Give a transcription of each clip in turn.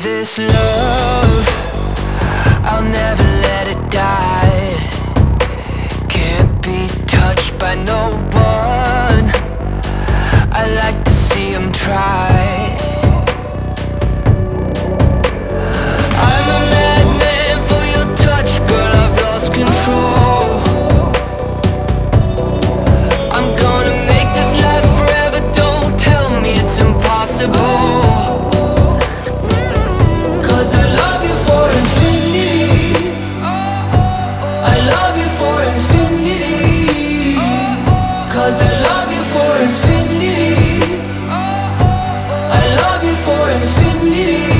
this love, I'll never let it die. Can't be touched by no one, I like to see him try. I'm a madman for your touch, girl, I've lost control. I'm gonna make this last forever, don't tell me it's impossible. Cause I love you for infinity, I love you for infinity. Cause I love you for infinity, I love you for infinity.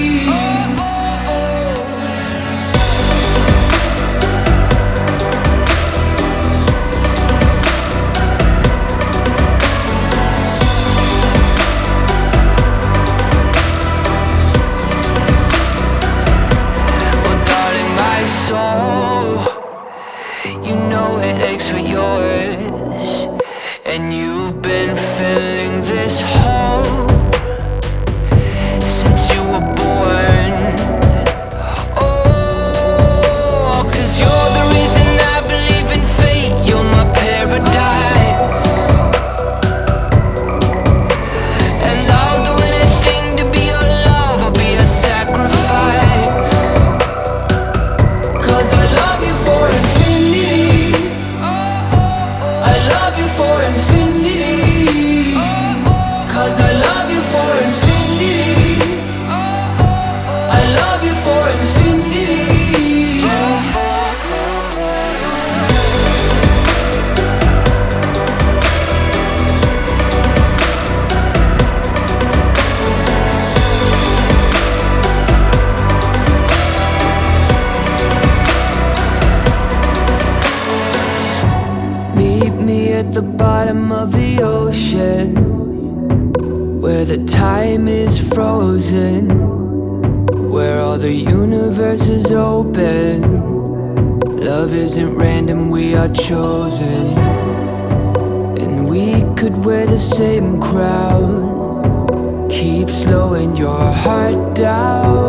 You know it aches for yours, and you've been filling this hole since you were born. Oh, 'cause you're the reason I believe in fate, you're my paradise. And I'll do anything to be your love, I'll be a sacrifice. 'Cause I love you for infinity, I love you for infinity. Cause I love you for infinity, I love you for infinity. Meet me at the bottom of the ocean, where the time is frozen, where all the universe is open. Love isn't random, we are chosen. And we could wear the same crown, keep slowing your heart down.